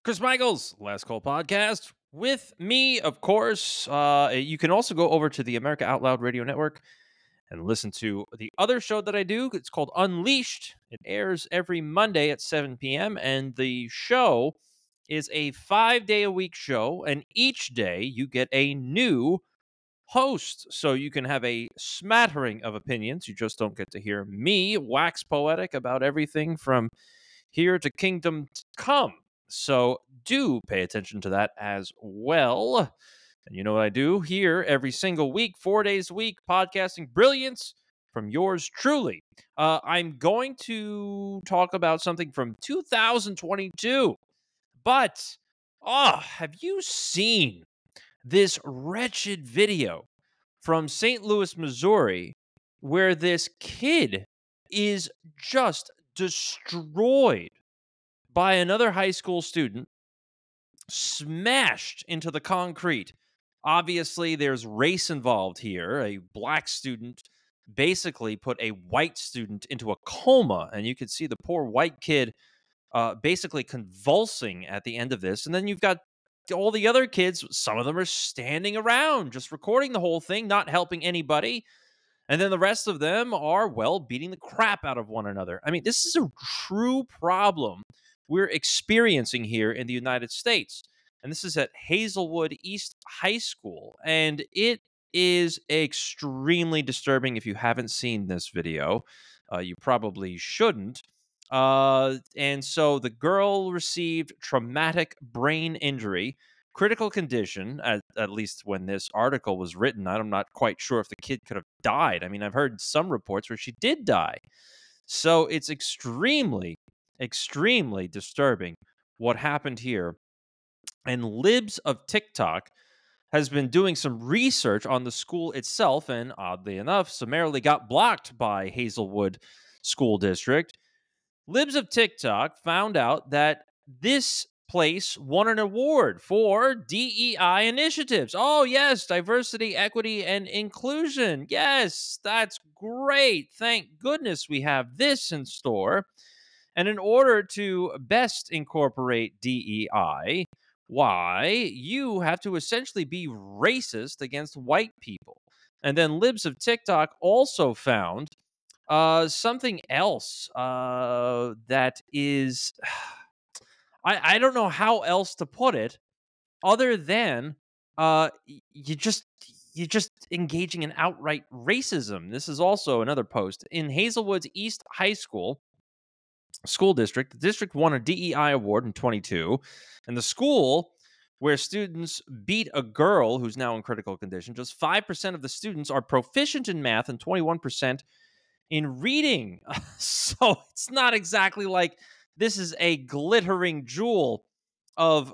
Chris Michaels, Last Call Podcast. With me, of course. You can also go over to the America Out Loud Radio Network and listen to the other show that I do. It's called Unleashed. It airs every Monday at 7 p.m. And the show is a 5-day-a-week show. And each day you get a new host. So you can have a smattering of opinions. You just don't get to hear me wax poetic about everything from here to kingdom come. So do pay attention to that as well. And you know what I do here every single week, 4 days a week, podcasting brilliance from yours truly. I'm going to talk about something from 2022, but have you seen this wretched video from St. Louis, Missouri, where this kid is just destroyed by another high school student, smashed into the concrete? Obviously, there's race involved here. A black student basically put a white student into a coma, and you could see the poor white kid basically convulsing at the end of this. And then you've got all the other kids. Some of them are standing around, just recording the whole thing, not helping anybody. And then the rest of them are, well, beating the crap out of one another. I mean, this is a true problem we're experiencing here in the United States. And this is at Hazelwood East High School. And it is extremely disturbing. If you haven't seen this video, you probably shouldn't. And so the girl received traumatic brain injury, critical condition, at least when this article was written. I'm not quite sure if the kid could have died. I mean, I've heard some reports where she did die. So it's extremely, extremely disturbing what happened here. And Libs of TikTok has been doing some research on the school itself, and oddly enough, summarily got blocked by Hazelwood School District. Libs of TikTok found out that this place won an award for DEI initiatives. Oh, yes, diversity, equity, and inclusion. Yes, that's great. Thank goodness we have this in store. And in order to best incorporate DEI, why, you have to essentially be racist against white people. And then Libs of TikTok also found something else that is, I don't know how else to put it, other than you just engaging in outright racism. This is also another post in Hazelwood's East High School school district. The district won a DEI award in 22, and the school where students beat a girl who's now in critical condition. Just 5% of the students are proficient in math, and 21% in reading. So it's not exactly like this is a glittering jewel of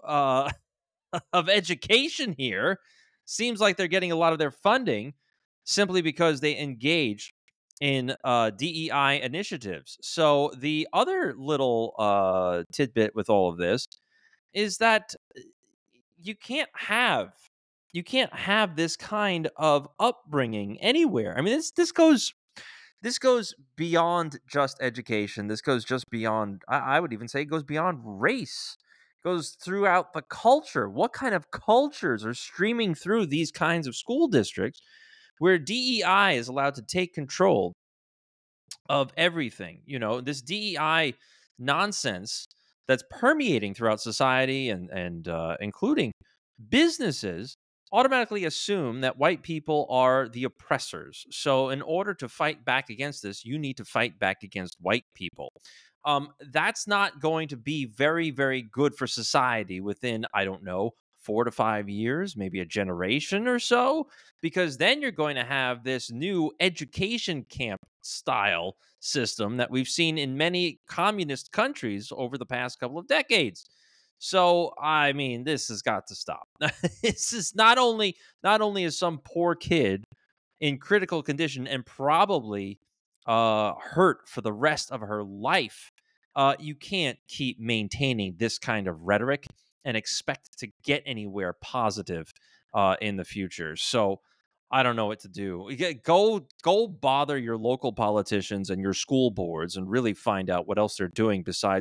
of education here. Seems like they're getting a lot of their funding simply because they engage in DEI initiatives. So the other little tidbit with all of this is that you can't have this kind of upbringing anywhere. I mean, this goes beyond just education. This goes just beyond, I would even say it goes beyond race. It goes throughout the culture. What kind of cultures are streaming through these kinds of school districts where DEI is allowed to take control of everything? You know, this DEI nonsense that's permeating throughout society and including businesses automatically assume that white people are the oppressors. So, in order to fight back against this, you need to fight back against white people. That's not going to be very, very good for society within, I don't know, 4 to 5 years, maybe a generation or so, because then you're going to have this new education camp style system that we've seen in many communist countries over the past couple of decades. So, I mean, this has got to stop. This is not only is some poor kid in critical condition and probably hurt for the rest of her life. You can't keep maintaining this kind of rhetoric and expect to get anywhere positive in the future. So I don't know what to do. Go bother your local politicians and your school boards and really find out what else they're doing besides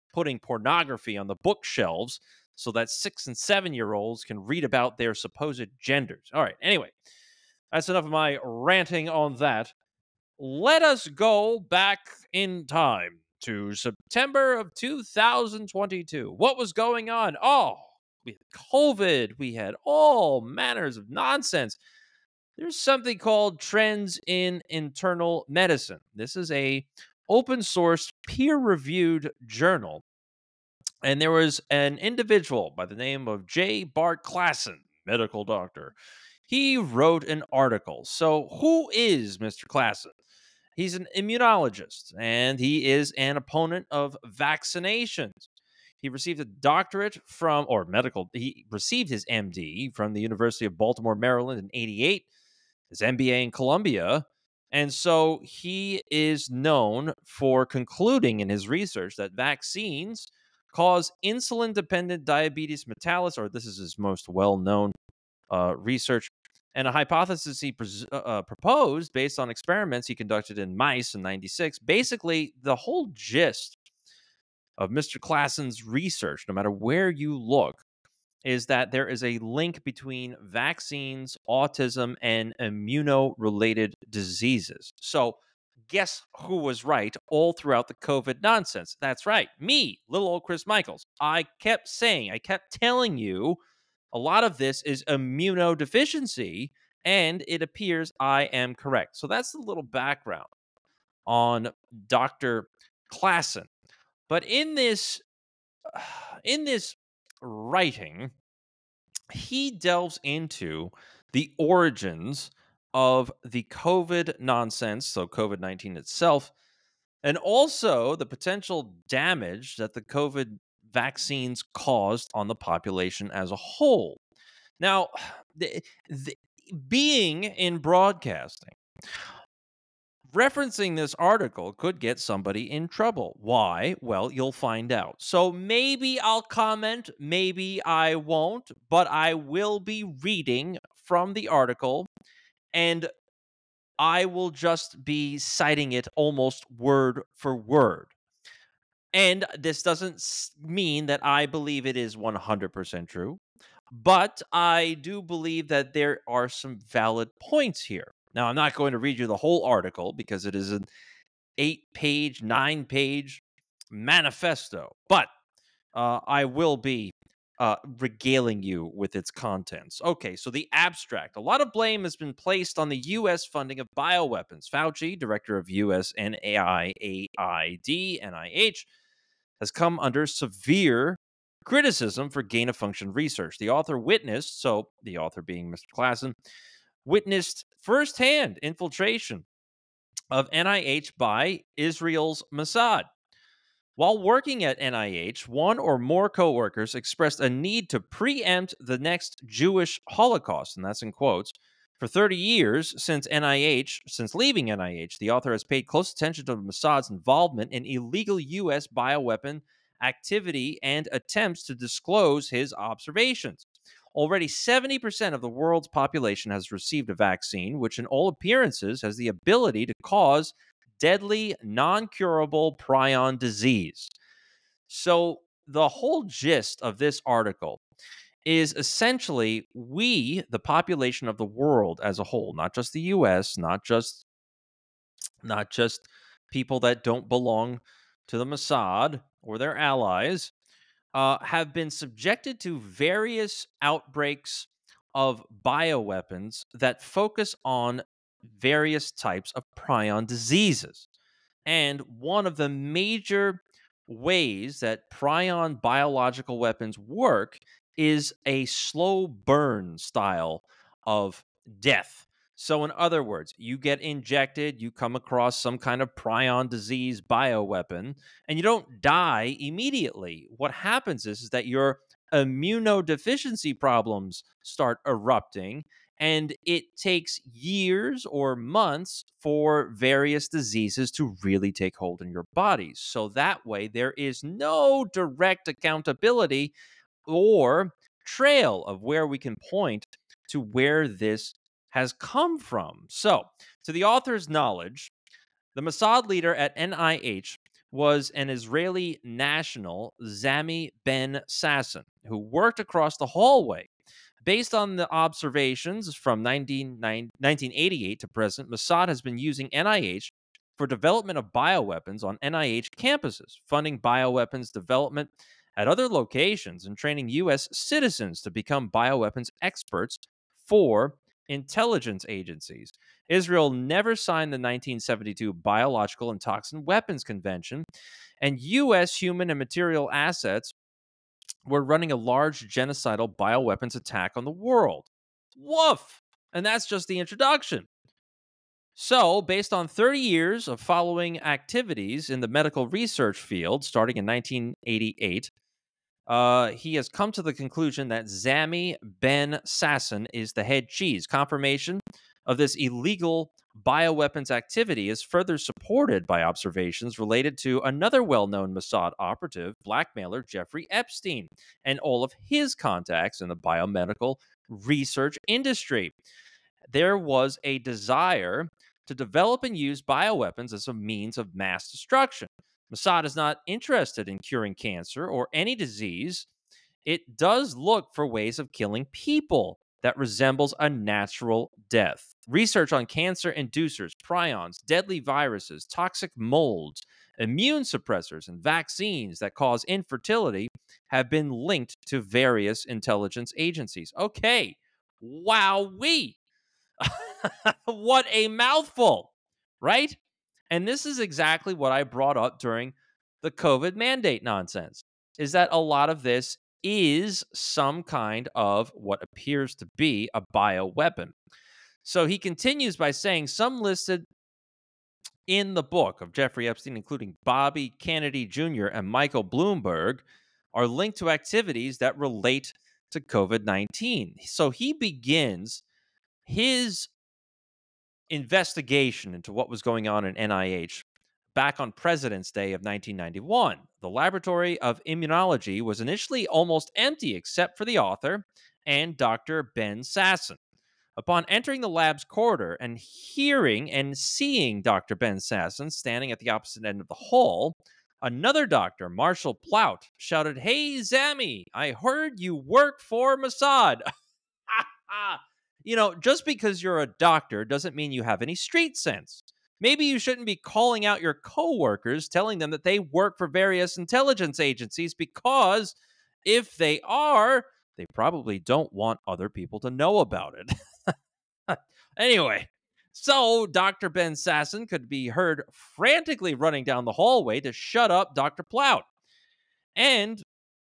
putting pornography on the bookshelves so that 6 and 7-year-olds can read about their supposed genders. All right, anyway, that's enough of my ranting on that. Let us go back in time to September of 2022. What was going on? Oh, we had COVID. We had all manners of nonsense. There's something called Trends in Internal Medicine. This is a open source peer reviewed journal, and there was an individual by the name of J. Bart Klassen, medical doctor. He wrote an article. So, who is Mr. Klassen? He's an immunologist and he is an opponent of vaccinations. He received a doctorate from, or medical, he received his MD from the University of Baltimore, Maryland in 88, his MBA in Columbia. And so he is known for concluding in his research that vaccines cause insulin dependent diabetes mellitus, or this is his most well known research, and a hypothesis he proposed based on experiments he conducted in mice in 96. Basically, the whole gist of Mr. Klassen's research, no matter where you look, is that there is a link between vaccines, autism, and immuno-related diseases. So, guess who was right all throughout the COVID nonsense? That's right, me, little old Chris Michaels. I kept telling you a lot of this is immunodeficiency, and it appears I am correct. So that's the little background on Dr. Klassen. But in this writing, he delves into the origins of the COVID nonsense, so COVID-19 itself, and also the potential damage that the COVID vaccines caused on the population as a whole. Now, the, being in broadcasting, referencing this article could get somebody in trouble. Why? Well, you'll find out. So maybe I'll comment, maybe I won't, but I will be reading from the article and I will just be citing it almost word for word. And this doesn't mean that I believe it is 100% true, but I do believe that there are some valid points here. Now, I'm not going to read you the whole article because it is an 8-page, 9-page manifesto, but I will be regaling you with its contents. Okay, so the abstract. A lot of blame has been placed on the U.S. funding of bioweapons. Fauci, director of U.S. NIAID, NIH, has come under severe criticism for gain of function research. The author witnessed, so the author being Mr. Klassen, witnessed firsthand infiltration of NIH by Israel's Mossad. While working at NIH, one or more coworkers expressed a need to preempt the next Jewish Holocaust, and that's in quotes. For 30 years since leaving NIH, the author has paid close attention to Mossad's involvement in illegal U.S. bioweapon activity and attempts to disclose his observations. Already 70% of the world's population has received a vaccine, which in all appearances has the ability to cause deadly, non-curable prion disease. So the whole gist of this article is essentially we, the population of the world as a whole, not just the US, not just people that don't belong to the Mossad or their allies, have been subjected to various outbreaks of bioweapons that focus on various types of prion diseases. And one of the major ways that prion biological weapons work is a slow burn style of death. So, in other words, you get injected, you come across some kind of prion disease bioweapon, and you don't die immediately. What happens is that your immunodeficiency problems start erupting, and it takes years or months for various diseases to really take hold in your body. So that way, there is no direct accountability or trail of where we can point to where this has come from. So, to the author's knowledge, the Mossad leader at NIH was an Israeli national, Zami Ben Sasson, who worked across the hallway. Based on the observations from 1988 to present, Mossad has been using NIH for development of bioweapons on NIH campuses, funding bioweapons development at other locations, and training U.S. citizens to become bioweapons experts for intelligence agencies. Israel never signed the 1972 Biological and Toxin Weapons Convention, and U.S. human and material assets were running a large genocidal bioweapons attack on the world. Woof! And that's just the introduction. So, based on 30 years of following activities in the medical research field, starting in 1988, he has come to the conclusion that Zami Ben Sasson is the head cheese. Confirmation of this illegal bioweapons activity is further supported by observations related to another well known Mossad operative, blackmailer Jeffrey Epstein, and all of his contacts in the biomedical research industry. There was a desire to develop and use bioweapons as a means of mass destruction. Mossad is not interested in curing cancer or any disease. It does look for ways of killing people that resembles a natural death. Research on cancer inducers, prions, deadly viruses, toxic molds, immune suppressors, and vaccines that cause infertility have been linked to various intelligence agencies. Okay, wowee. What a mouthful, right? And this is exactly what I brought up during the COVID mandate nonsense, is that a lot of this is some kind of what appears to be a bioweapon. So he continues by saying some listed in the book of Jeffrey Epstein, including Bobby Kennedy Jr. and Michael Bloomberg, are linked to activities that relate to COVID 19. So he begins his investigation into what was going on in NIH back on President's Day of 1991. The Laboratory of Immunology was initially almost empty except for the author and Dr. Ben Sasson. Upon entering the lab's corridor and hearing and seeing Dr. Ben Sasson standing at the opposite end of the hall, another doctor, Marshall Plout, shouted, "Hey, Zami, I heard you work for Mossad." Just because you're a doctor doesn't mean you have any street sense. Maybe you shouldn't be calling out your coworkers, telling them that they work for various intelligence agencies, because if they are, they probably don't want other people to know about it. Anyway, so Dr. Ben Sasson could be heard frantically running down the hallway to shut up Dr. Plout. And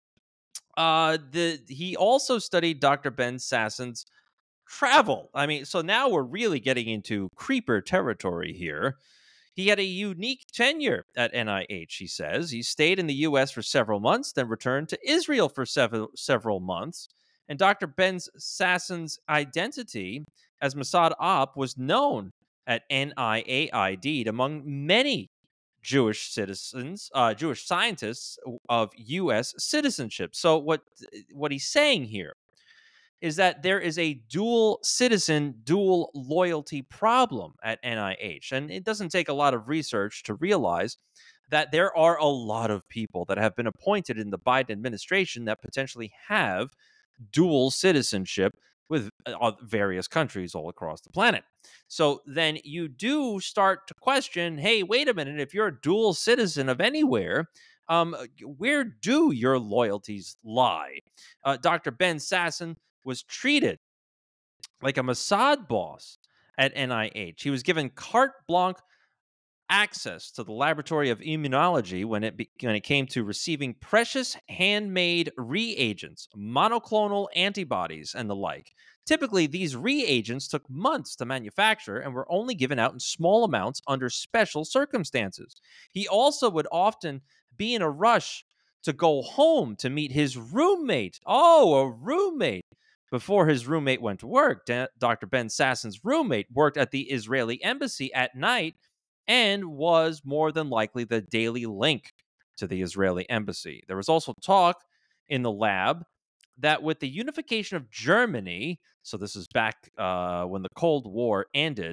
he also studied Dr. Ben Sasson's travel. I mean, so now we're really getting into creeper territory here. He had a unique tenure at NIH, he says. He stayed in the US for several months, then returned to Israel for several months. And Dr. Ben Sasson's identity as Mossad Op was known at NIAID among many Jewish citizens, Jewish scientists of U.S. citizenship. So what he's saying here is that there is a dual citizen, dual loyalty problem at NIH. And it doesn't take a lot of research to realize that there are a lot of people that have been appointed in the Biden administration that potentially have dual citizenship with various countries all across the planet. So then you do start to question, hey, wait a minute, if you're a dual citizen of anywhere, where do your loyalties lie? Dr. Ben Sasson was treated like a Mossad boss at NIH. He was given carte blanche access to the Laboratory of Immunology when it came to receiving precious handmade reagents, monoclonal antibodies, and the like. Typically, these reagents took months to manufacture and were only given out in small amounts under special circumstances. He also would often be in a rush to go home to meet his roommate. Oh, a roommate. Before his roommate went to work, Dr. Ben Sasson's roommate worked at the Israeli embassy at night and was more than likely the daily link to the Israeli embassy. There was also talk in the lab that with the unification of Germany, so this is back when the Cold War ended,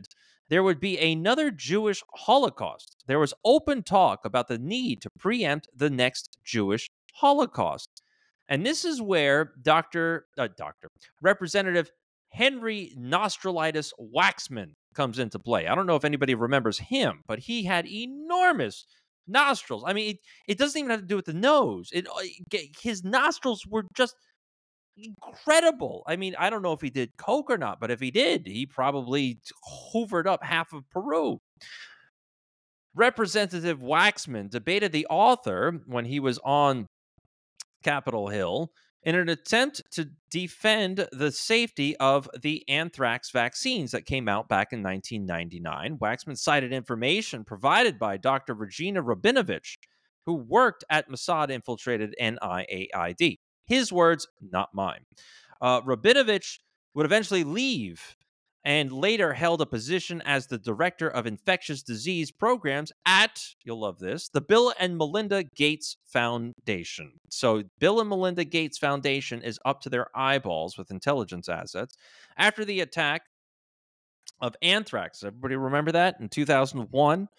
there would be another Jewish Holocaust. There was open talk about the need to preempt the next Jewish Holocaust. And this is where Representative Henry Nostrilitis Waxman comes into play. I don't know if anybody remembers him, but he had enormous nostrils. I mean, it doesn't even have to do with the nose. His nostrils were just incredible. I mean, I don't know if he did coke or not, but if he did, he probably hoovered up half of Peru. Representative Waxman debated the author when he was on Capitol Hill in an attempt to defend the safety of the anthrax vaccines that came out back in 1999. Waxman cited information provided by Dr. Regina Rabinovich, who worked at Mossad-infiltrated NIAID. His words, not mine. Rabinovich would eventually leave and later held a position as the director of infectious disease programs at, you'll love this, the Bill and Melinda Gates Foundation. So Bill and Melinda Gates Foundation is up to their eyeballs with intelligence assets. After the attack of anthrax, everybody remember that? In 2001,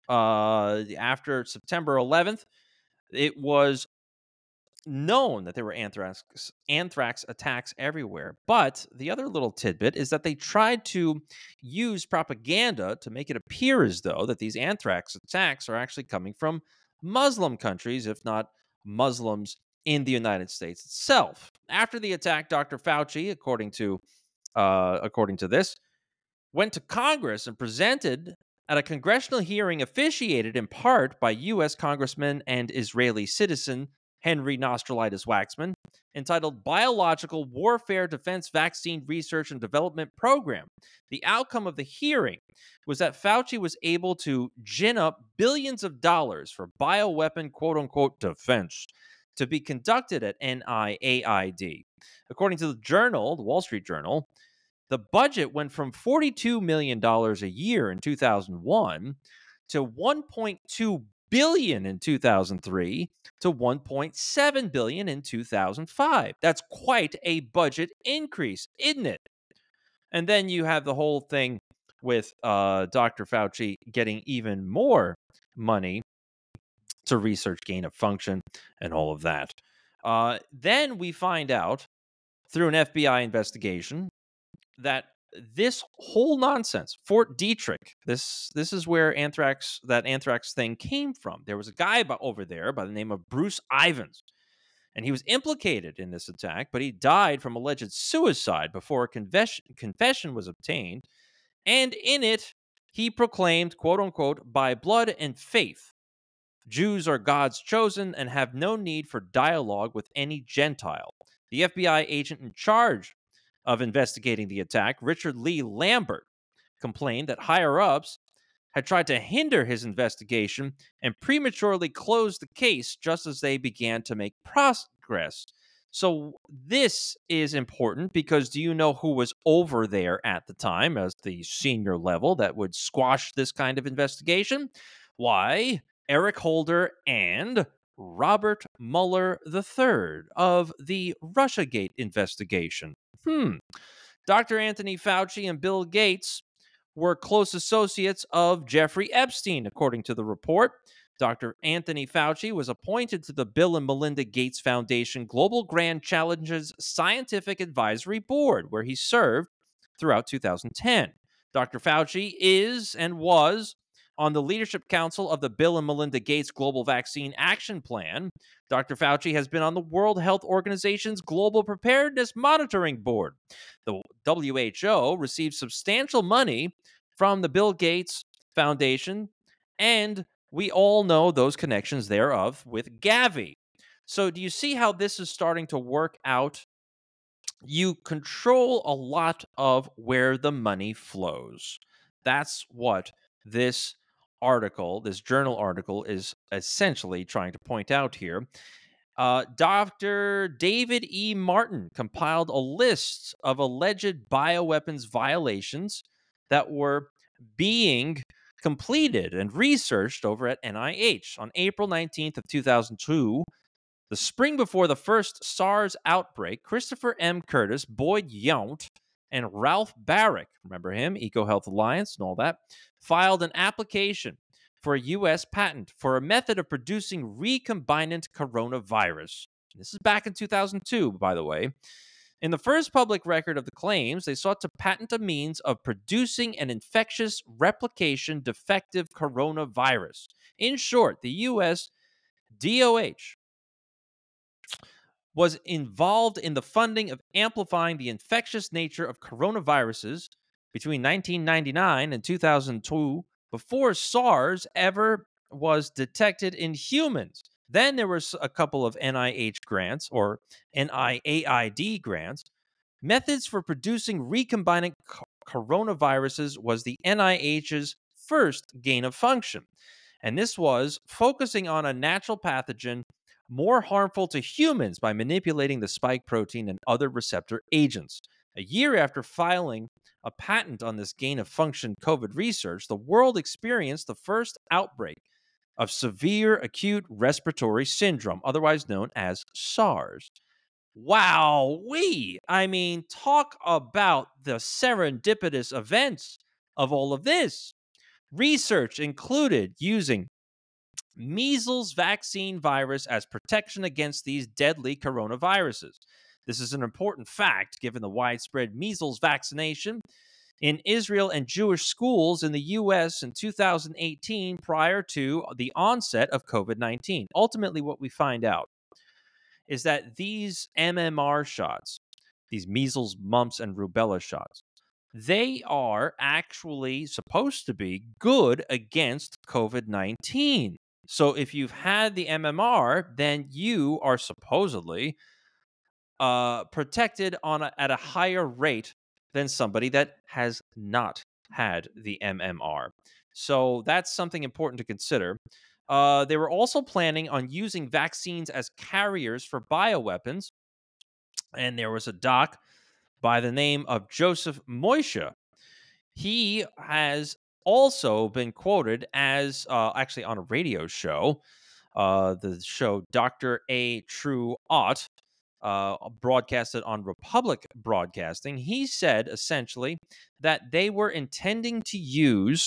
after September 11th, it was known that there were anthrax attacks everywhere. But the other little tidbit is that they tried to use propaganda to make it appear as though that these anthrax attacks are actually coming from Muslim countries, if not Muslims in the United States itself. After the attack, Dr. Fauci, according to this, went to Congress and presented at a congressional hearing officiated in part by U.S. Congressman and Israeli citizen Henry Nostrilitis Waxman, entitled Biological Warfare Defense Vaccine Research and Development Program. The outcome of the hearing was that Fauci was able to gin up billions of dollars for bioweapon quote-unquote defense to be conducted at NIAID. According to the Journal, the Wall Street Journal, the budget went from $42 million a year in 2001 to $1.2 billion in 2003 to $1.7 billion in 2005. That's quite a budget increase, isn't it? And then you have the whole thing with Dr. Fauci getting even more money to research gain of function and all of that. Then we find out through an FBI investigation that this whole nonsense, Fort Detrick, this is where that anthrax thing came from. There was a guy over there by the name of Bruce Ivins, and he was implicated in this attack, but he died from alleged suicide before a confession was obtained. And in it, he proclaimed, quote unquote, by blood and faith, Jews are God's chosen and have no need for dialogue with any Gentile. The FBI agent in charge of investigating the attack, Richard Lee Lambert, complained that higher-ups had tried to hinder his investigation and prematurely closed the case just as they began to make progress. So this is important because do you know who was over there at the time as the senior level that would squash this kind of investigation? Why, Eric Holder and Robert Mueller III of the Russiagate investigation. Dr. Anthony Fauci and Bill Gates were close associates of Jeffrey Epstein, according to the report. Dr. Anthony Fauci was appointed to the Bill and Melinda Gates Foundation Global Grand Challenges Scientific Advisory Board, where he served throughout 2010. Dr. Fauci is and was on the Leadership Council of the Bill and Melinda Gates Global Vaccine Action Plan. Dr. Fauci has been on the World Health Organization's Global Preparedness Monitoring Board. The WHO received substantial money from the Bill Gates Foundation, and we all know those connections thereof with Gavi. So do you see how this is starting to work out? You control a lot of where the money flows. That's what this journal article is essentially trying to point out here. Dr. David E. Martin compiled a list of alleged bioweapons violations that were being completed and researched over at NIH. On April 19th of 2002, the spring before the first SARS outbreak, Christopher M. Curtis, Boyd Yount, and Ralph Barrick, remember him, EcoHealth Alliance and all that, filed an application for a U.S. patent for a method of producing recombinant coronavirus. This is back in 2002, by the way. In the first public record of the claims, they sought to patent a means of producing an infectious replication defective coronavirus. In short, the U.S. DOH was involved in the funding of amplifying the infectious nature of coronaviruses between 1999 and 2002 before SARS ever was detected in humans. Then there was a couple of NIH grants or NIAID grants. Methods for producing recombinant coronaviruses was the NIH's first gain of function. And this was focusing on a natural pathogen more harmful to humans by manipulating the spike protein and other receptor agents. A year after filing a patent on this gain of function COVID research, the world experienced the first outbreak of severe acute respiratory syndrome, otherwise known as SARS. Wow-wee! I mean, talk about the serendipitous events of all of this. Research included using measles vaccine virus as protection against these deadly coronaviruses. This is an important fact given the widespread measles vaccination in Israel and Jewish schools in the U.S. in 2018 prior to the onset of COVID-19. Ultimately, what we find out is that these MMR shots, these measles, mumps, and rubella shots, they are actually supposed to be good against COVID-19. So if you've had the MMR, then you are supposedly protected at a higher rate than somebody that has not had the MMR. So that's something important to consider. They were also planning on using vaccines as carriers for bioweapons. And there was a doc by the name of Joseph Moishe. He has also been quoted as actually on a radio show, the show Dr. A. True Ott, broadcasted on Republic Broadcasting. He said essentially that they were intending to use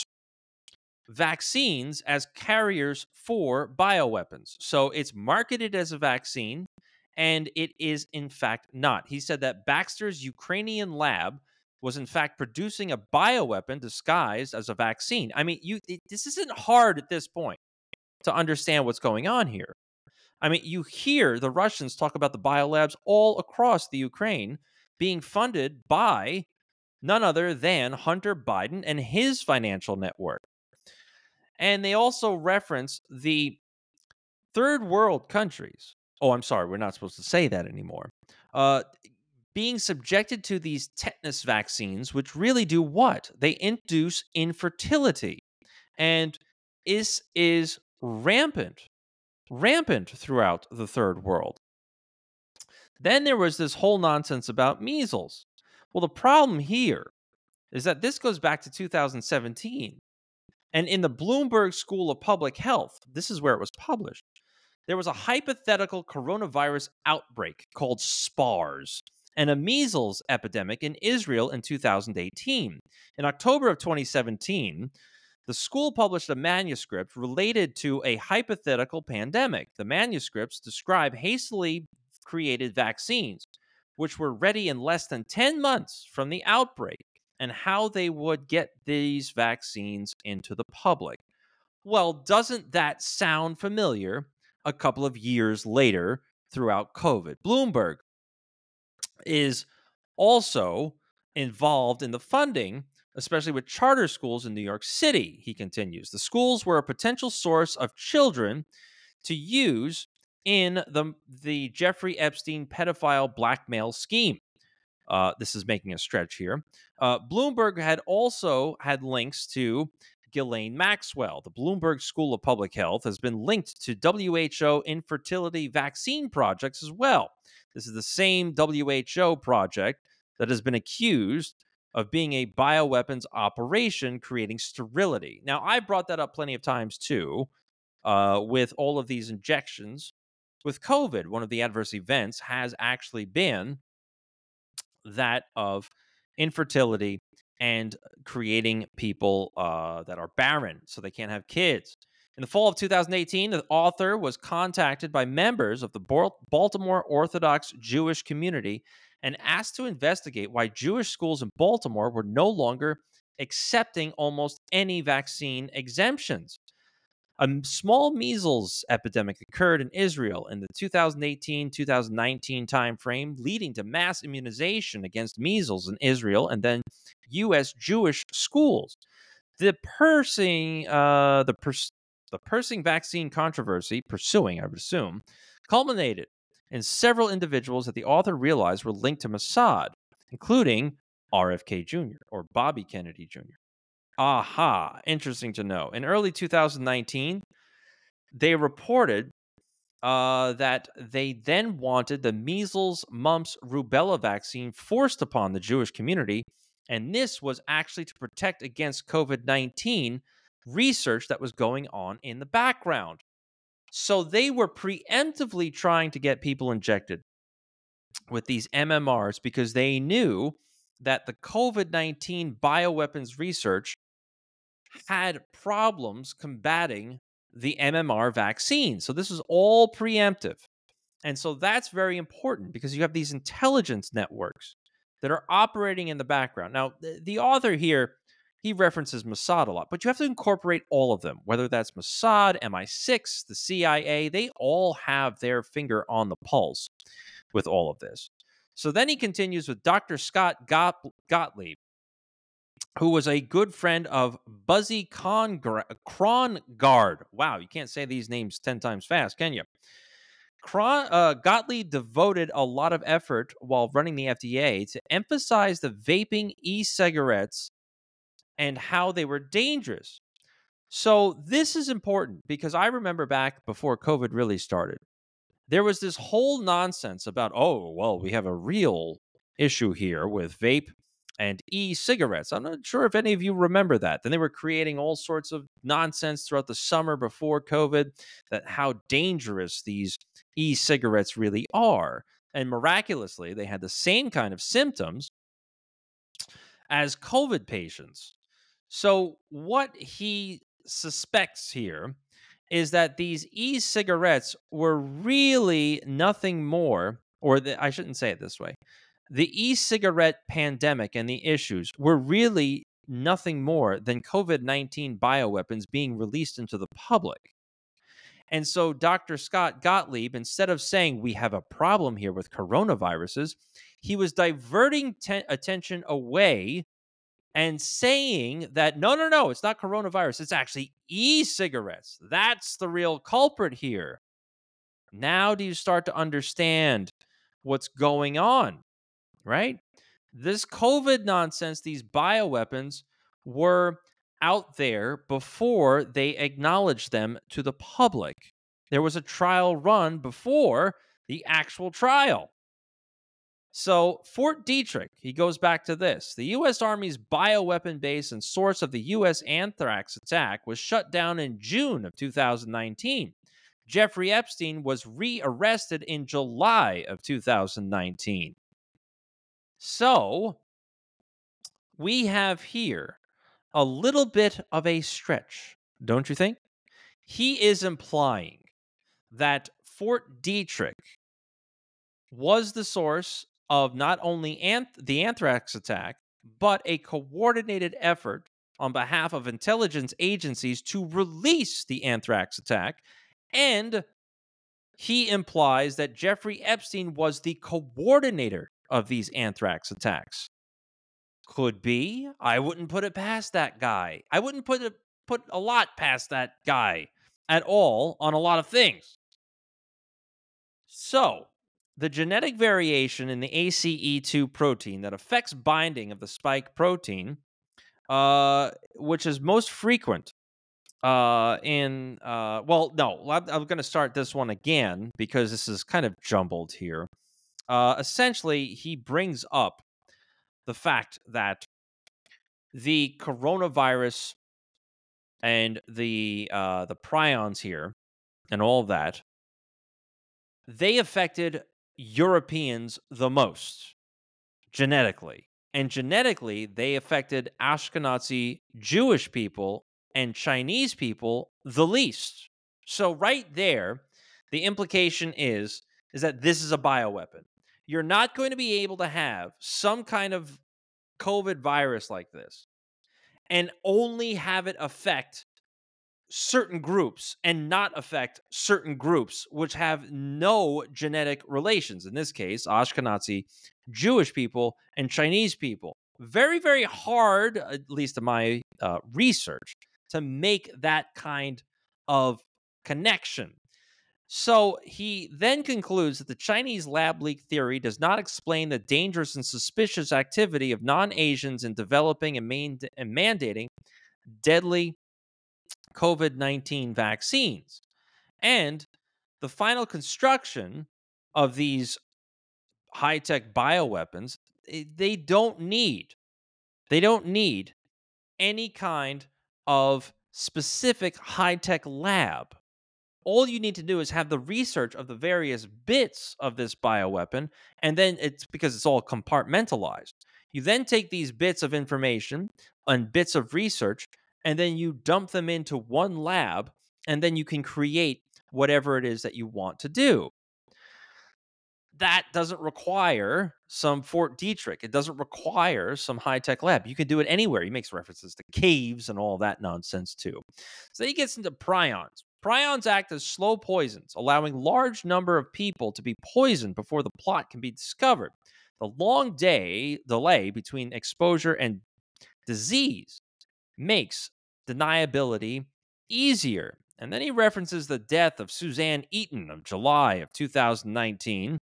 vaccines as carriers for bioweapons. So it's marketed as a vaccine, and it is in fact not. He said that Baxter's Ukrainian lab was in fact producing a bioweapon disguised as a vaccine. I mean, this isn't hard at this point to understand what's going on here. I mean, you hear the Russians talk about the biolabs all across the Ukraine being funded by none other than Hunter Biden and his financial network. And they also reference the third world countries. Oh, I'm sorry, we're not supposed to say that anymore. Being subjected to these tetanus vaccines, which really do what? They induce infertility. And this is rampant throughout the third world. Then there was this whole nonsense about measles. Well, the problem here is that this goes back to 2017. And in the Bloomberg School of Public Health, this is where it was published, there was a hypothetical coronavirus outbreak called SPARS and a measles epidemic in Israel in 2018. In October of 2017, the school published a manuscript related to a hypothetical pandemic. The manuscripts describe hastily created vaccines, which were ready in less than 10 months from the outbreak, and how they would get these vaccines into the public. Well, doesn't that sound familiar a couple of years later throughout COVID? Bloomberg is also involved in the funding, especially with charter schools in New York City, he continues. The schools were a potential source of children to use in the Jeffrey Epstein pedophile blackmail scheme. This is making a stretch here. Bloomberg had also had links to Ghislaine Maxwell. The Bloomberg School of Public Health has been linked to WHO infertility vaccine projects as well. This is the same WHO project that has been accused of being a bioweapons operation creating sterility. Now, I brought that up plenty of times too, with all of these injections. With COVID, one of the adverse events has actually been that of infertility, and creating people that are barren so they can't have kids. In the fall of 2018, the author was contacted by members of the Baltimore Orthodox Jewish community and asked to investigate why Jewish schools in Baltimore were no longer accepting almost any vaccine exemptions. A small measles epidemic occurred in Israel in the 2018-2019 timeframe, leading to mass immunization against measles in Israel and then U.S. Jewish schools. The Persing vaccine controversy, I would assume, culminated in several individuals that the author realized were linked to Mossad, including RFK Jr. or Bobby Kennedy Jr. Aha, interesting to know. In early 2019, they reported that they then wanted the measles, mumps, rubella vaccine forced upon the Jewish community, and this was actually to protect against COVID-19 research that was going on in the background. So they were preemptively trying to get people injected with these MMRs because they knew that the COVID-19 bioweapons research had problems combating the MMR vaccine. So this is all preemptive. And so that's very important because you have these intelligence networks that are operating in the background. Now, the author here, he references Mossad a lot, but you have to incorporate all of them, whether that's Mossad, MI6, the CIA, they all have their finger on the pulse with all of this. So then he continues with Dr. Scott Gottlieb, who was a good friend of Buzzy Krongard. Wow, you can't say these names 10 times fast, can you? Gottlieb devoted a lot of effort while running the FDA to emphasize the vaping e-cigarettes and how they were dangerous. So this is important because I remember back before COVID really started, there was this whole nonsense about, oh, well, we have a real issue here with vape and e-cigarettes. I'm not sure if any of you remember that. Then they were creating all sorts of nonsense throughout the summer before COVID that how dangerous these e-cigarettes really are. And miraculously, they had the same kind of symptoms as COVID patients. So what he suspects here is that these e-cigarettes were really nothing more, or I shouldn't say it this way. The e-cigarette pandemic and the issues were really nothing more than COVID-19 bioweapons being released into the public. And so Dr. Scott Gottlieb, instead of saying we have a problem here with coronaviruses, he was diverting attention away and saying that no, it's not coronavirus. It's actually e-cigarettes. That's the real culprit here. Now do you start to understand what's going on, right? This COVID nonsense, these bioweapons were out there before they acknowledged them to the public. There was a trial run before the actual trial. So, Fort Detrick, he goes back to this. The U.S. Army's bioweapon base and source of the U.S. anthrax attack was shut down in June of 2019. Jeffrey Epstein was rearrested in July of 2019. So, we have here a little bit of a stretch, don't you think? He is implying that Fort Detrick was the source of not only the anthrax attack, but a coordinated effort on behalf of intelligence agencies to release the anthrax attack. And he implies that Jeffrey Epstein was the coordinator of these anthrax attacks. Could be. I wouldn't put it past that guy. I wouldn't put a lot past that guy at all on a lot of things. So, the genetic variation in the ACE2 protein that affects binding of the spike protein, which is most frequent well, no, I'm going to start this one again because this is kind of jumbled here. Essentially, he brings up the fact that the coronavirus and the prions here and all of that, they affected Europeans the most genetically. And genetically, they affected Ashkenazi Jewish people and Chinese people the least. So right there, the implication is that this is a bioweapon. You're not going to be able to have some kind of COVID virus like this and only have it affect certain groups and not affect certain groups which have no genetic relations. In this case, Ashkenazi Jewish people and Chinese people. Very, very hard, at least in my research, to make that kind of connection. So he then concludes that the Chinese lab leak theory does not explain the dangerous and suspicious activity of non Asians in developing and mandating deadly COVID-19 vaccines. And the final construction of these high-tech bioweapons, they don't need any kind of specific high-tech lab. All you need to do is have the research of the various bits of this bioweapon, and then it's because it's all compartmentalized. You then take these bits of information and bits of research, and then you dump them into one lab, and then you can create whatever it is that you want to do. That doesn't require some Fort Detrick. It doesn't require some high-tech lab. You can do it anywhere. He makes references to caves and all that nonsense too. So then he gets into prions. Prions act as slow poisons, allowing large number of people to be poisoned before the plot can be discovered. The long delay between exposure and disease makes deniability easier. And then he references the death of Suzanne Eaton of July of 2019.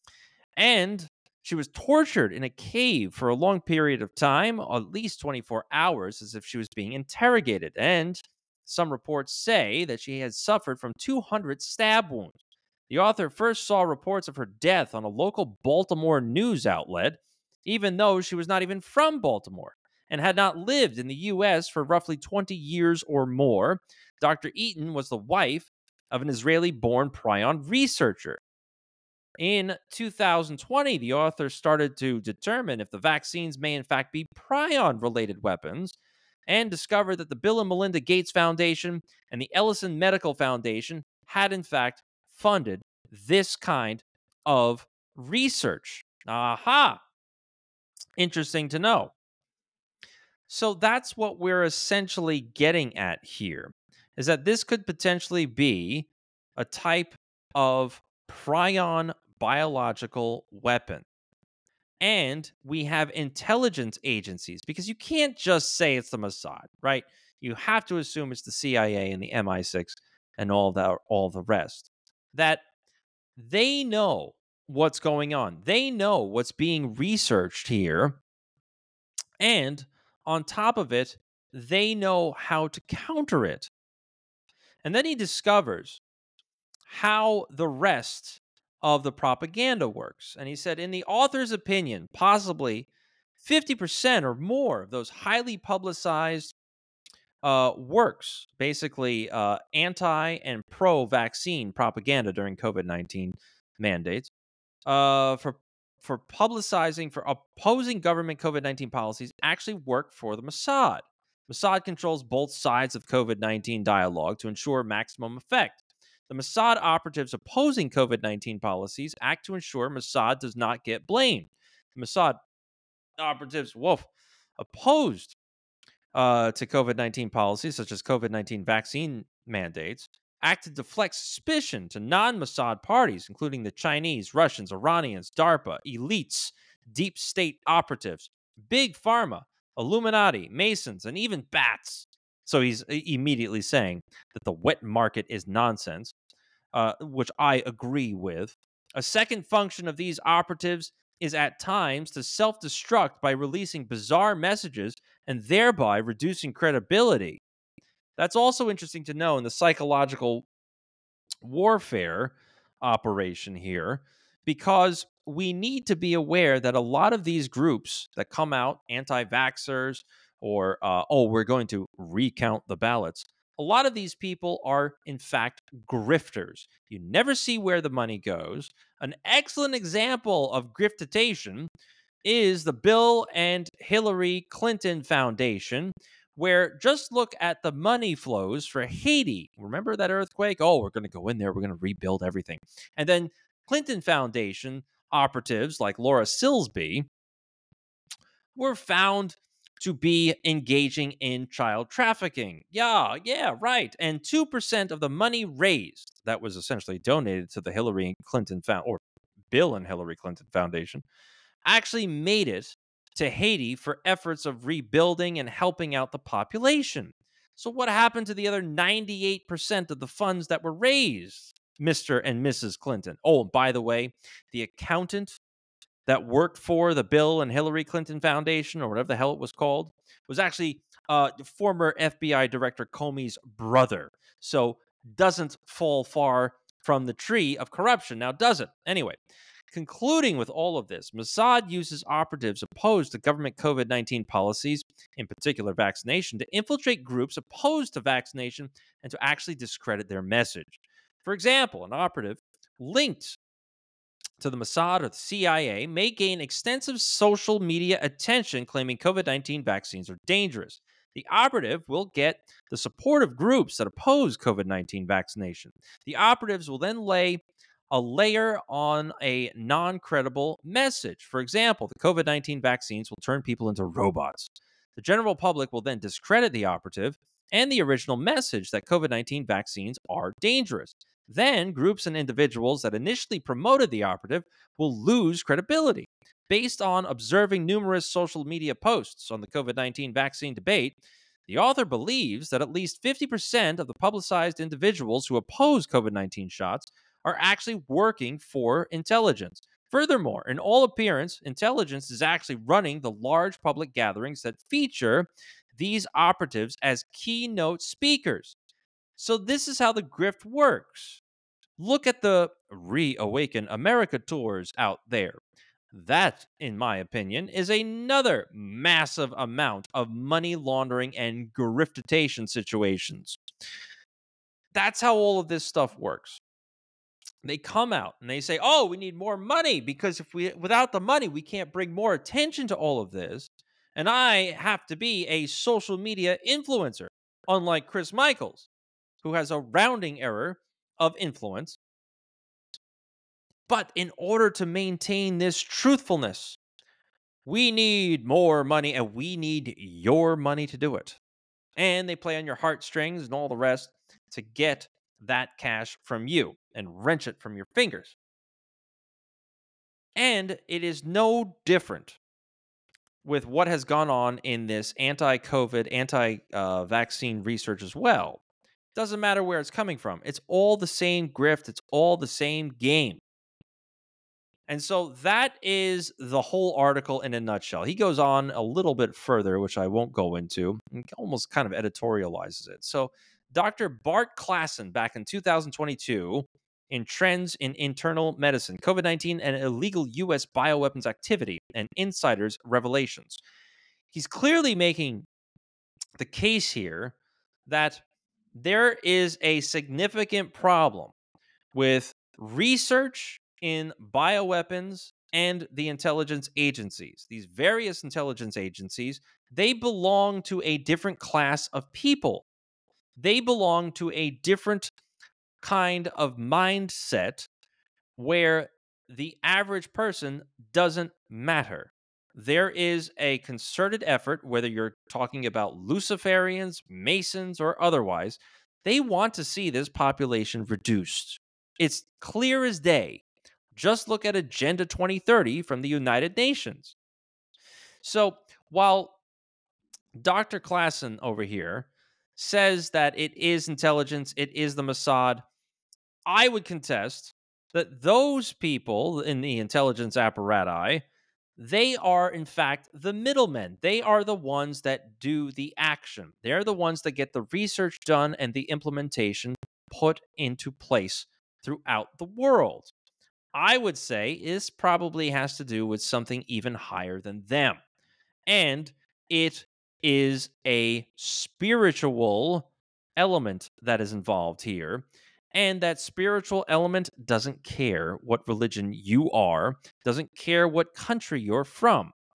And she was tortured in a cave for a long period of time, at least 24 hours, as if she was being interrogated. And some reports say that she had suffered from 200 stab wounds. The author first saw reports of her death on a local Baltimore news outlet, even though she was not even from Baltimore and had not lived in the U.S. for roughly 20 years or more. Dr. Eaton was the wife of an Israeli-born prion researcher. In 2020, the author started to determine if the vaccines may in fact be prion-related weapons and discovered that the Bill and Melinda Gates Foundation and the Ellison Medical Foundation had in fact funded this kind of research. Aha! Interesting to know. So that's what we're essentially getting at here, is that this could potentially be a type of prion biological weapon. And we have intelligence agencies, because you can't just say it's the Mossad, right? You have to assume it's the CIA and the MI6 and all the rest. That they know what's going on. They know what's being researched here. And on top of it, they know how to counter it. And then he discovers how the rest of the propaganda works. And he said, in the author's opinion, possibly 50% or more of those highly publicized works, basically anti and pro vaccine propaganda during COVID-19 mandates, for publicizing, for opposing government COVID-19 policies, actually work for the Mossad. Mossad controls both sides of COVID-19 dialogue to ensure maximum effect. The Mossad operatives opposing COVID-19 policies act to ensure Mossad does not get blamed. The Mossad operatives, opposed to COVID-19 policies, such as COVID-19 vaccine mandates, act to deflect suspicion to non-Mossad parties, including the Chinese, Russians, Iranians, DARPA, elites, deep state operatives, big pharma, Illuminati, Masons, and even bats. So he's immediately saying that the wet market is nonsense, which I agree with. A second function of these operatives is at times to self-destruct by releasing bizarre messages and thereby reducing credibility. That's also interesting to know in the psychological warfare operation here, because we need to be aware that a lot of these groups that come out, anti-vaxxers, or, we're going to recount the ballots, a lot of these people are, in fact, grifters. You never see where the money goes. An excellent example of griftation is the Bill and Hillary Clinton Foundation, where just look at the money flows for Haiti. Remember that earthquake? Oh, we're going to go in there, we're going to rebuild everything. And then Clinton Foundation operatives like Laura Silsby were found to be engaging in child trafficking. Yeah, right. And 2% of the money raised, that was essentially donated to the Hillary Clinton or Bill and Hillary Clinton Foundation, actually made it to Haiti for efforts of rebuilding and helping out the population. So, what happened to the other 98% of the funds that were raised, Mr. and Mrs. Clinton? Oh, and by the way, the accountant that worked for the Bill and Hillary Clinton Foundation, or whatever the hell it was called, was actually former FBI Director Comey's brother. So, doesn't fall far from the tree of corruption, now does it? Anyway, concluding with all of this, Mossad uses operatives opposed to government COVID 19 policies, in particular vaccination, to infiltrate groups opposed to vaccination and to actually discredit their message. For example, an operative linked to the Mossad or the CIA may gain extensive social media attention claiming COVID 19 vaccines are dangerous. The operative will get the support of groups that oppose COVID 19 vaccination. The operatives will then lay a layer on a non credible message. For example, the COVID 19 vaccines will turn people into robots. The general public will then discredit the operative and the original message that COVID 19 vaccines are dangerous. Then, groups and individuals that initially promoted the operative will lose credibility. Based on observing numerous social media posts on the COVID 19 vaccine debate, the author believes that at least 50% of the publicized individuals who oppose COVID 19 shots are actually working for intelligence. Furthermore, in all appearance, intelligence is actually running the large public gatherings that feature these operatives as keynote speakers. So, this is how the grift works. Look at the Reawaken America tours out there. That, in my opinion, is another massive amount of money laundering and griftation situations. That's how all of this stuff works. They come out and they say, "Oh, we need more money because without the money, we can't bring more attention to all of this. And I have to be a social media influencer, unlike Chris Michaels, who has a rounding error of influence. But in order to maintain this truthfulness, we need more money and we need your money to do it." And they play on your heartstrings and all the rest to get that cash from you and wrench it from your fingers. And it is no different with what has gone on in this anti COVID, anti vaccine research as well. Doesn't matter where it's coming from, it's all the same grift, it's all the same game. And so that is the whole article in a nutshell. He goes on a little bit further, which I won't go into, and almost kind of editorializes it. So, Dr. Bart Klassen, back in 2022, in Trends in Internal Medicine, COVID 19 and illegal U.S. bioweapons activity and insiders' revelations. He's clearly making the case here that there is a significant problem with research in bioweapons and the intelligence agencies. These various intelligence agencies, they belong to a different class of people. They belong to a different kind of mindset where the average person doesn't matter. There is a concerted effort, whether you're talking about Luciferians, Masons, or otherwise, they want to see this population reduced. It's clear as day. Just look at Agenda 2030 from the United Nations. So while Dr. Klassen over here says that it is intelligence, it is the Mossad, I would contest that those people in the intelligence apparati, they are in fact the middlemen. They are the ones that do the action. They're the ones that get the research done and the implementation put into place throughout the world. I would say this probably has to do with something even higher than them. And it is a spiritual element that is involved here. And that spiritual element doesn't care what religion you are, doesn't care what country you're from.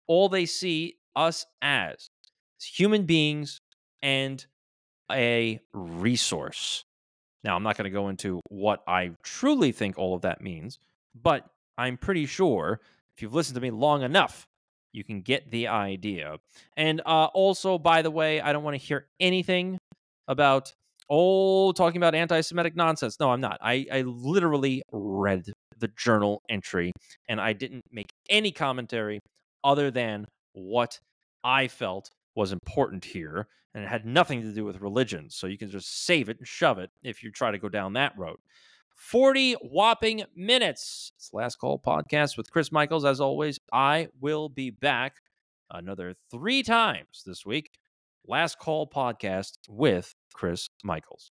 all they see us as is human beings and a resource. Now, I'm not going to go into what I truly think all of that means, but I'm pretty sure if you've listened to me long enough, you can get the idea. And also, by the way, I don't want to hear anything about, talking about anti Semitic nonsense. No, I'm not. I literally read the journal entry and I didn't make any commentary other than what I felt was important here, and it had nothing to do with religion. So you can just save it and shove it if you try to go down that road. 40 whopping minutes. It's Last Call Podcast with Chris Michaels. As always, I will be back another 3 times this week. Last Call Podcast with Chris Michaels.